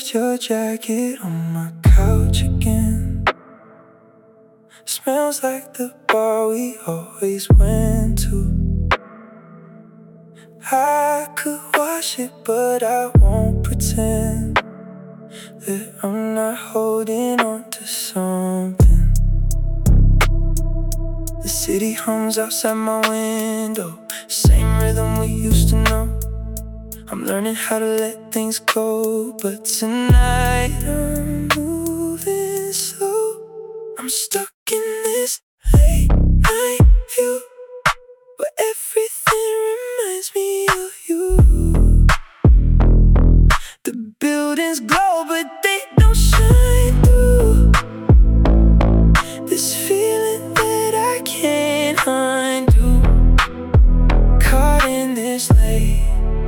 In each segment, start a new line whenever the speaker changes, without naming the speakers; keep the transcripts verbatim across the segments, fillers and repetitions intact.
left your jacket on my couch again. Smells like the bar we always went to. I could wash it, but I won't pretend that I'm not holding on to something. The city hums outside my window, same rhythm we used to know. I'm learning how to let things go, but tonight I'm moving slow. I'm stuck in this late night view where everything reminds me of you. The buildings glow, but they don't shine through. This feeling that I can't undo, caught in this late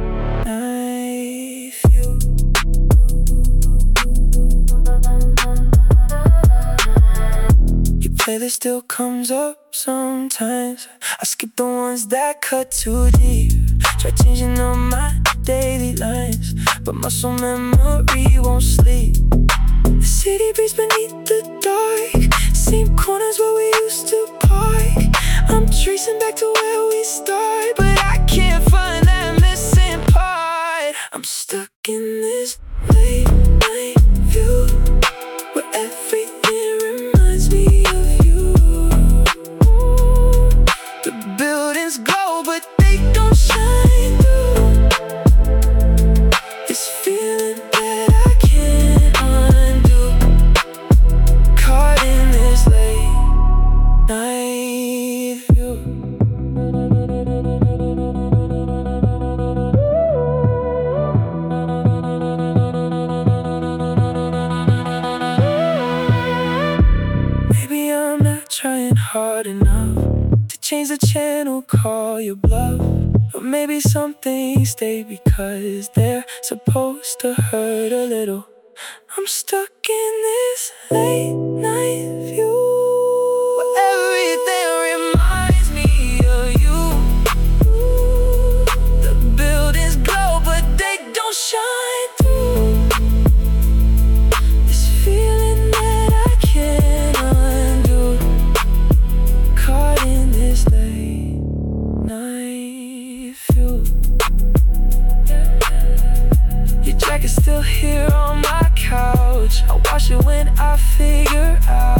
night view. Your playlist still comes up sometimes. I skip the ones that cut too deep. Try changing up my daily lines, but muscle memory won't sleep. The city breathes beneath the dark, same corners where we used to park. I'm tracing back to where we started, but I can't find that missing part. I'm stuck in this late night view where everything reminds me of you. The buildings glow, but they don't shine through. This feeling that I can't undo, caught in this late night view. Maybe I'm not trying hard enough to change the channel, call your bluff. Or maybe some things stay because they're supposed to hurt a little. I'm stuck in this late night view where everything reminds me of you. The buildings glow, but they don't shine through. This feeling that I can't undo, caught in this late night view. Your jacket's still here on my couch. I wash it when I figure out